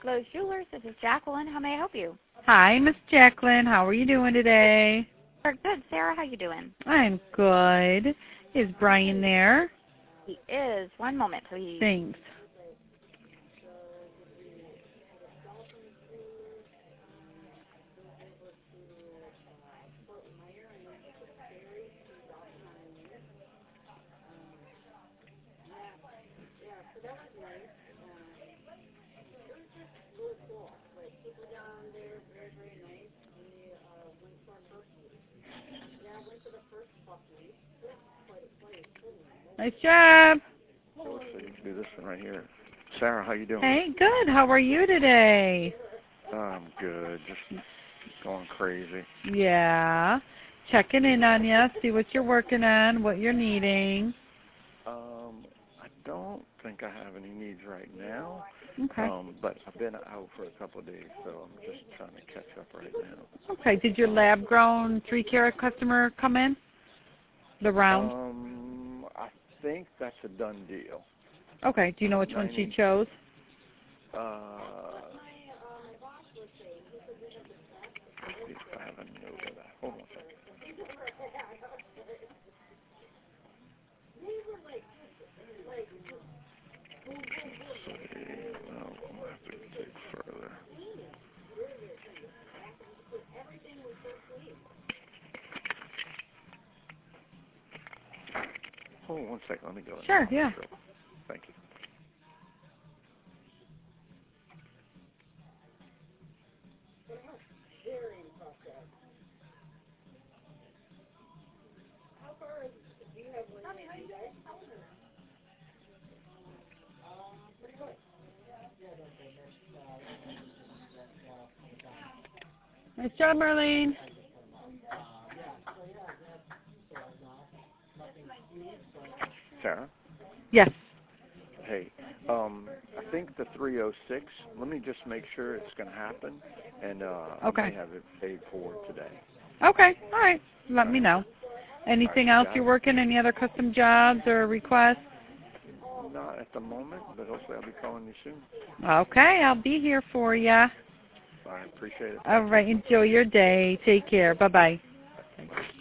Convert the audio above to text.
Lowe's Jewelers. This is Jacqueline. How may I help you? Hi, Miss Jacqueline. How are you doing today? Good. Sarah, how you doing? I'm good. Is Brian there? He is. One moment, please. Thanks. Nice job. So let's do this one right here. Sarah, how you doing? Hey, good. How are you today? I'm good. Just going crazy. Yeah. Checking in on you, see what you're working on, what you're needing. I don't think I have any needs right now. Okay. But I've been out for a couple of days, so I'm just trying to catch up right now. Okay. Did your lab-grown 3-carat customer come in? The round? I think that's a done deal. Okay. Do you know which one she chose? Let's see if I have a note of that. Hold on a second. Let's see. Well, we'll have to dig further. Hold on one second. Let me go. Sure, yeah. Thank you. Nice job, Marlene. Sarah? Yes. Hey, I think the 306, let me just make sure it's going to happen, and I may have it paid for today. Okay. All right. Let me know. Anything else you're working? Any other custom jobs or requests? Not at the moment, but hopefully I'll be calling you soon. Okay. I'll be here for you. I appreciate it. All right. Enjoy your day. Take care. Bye-bye. Thank you.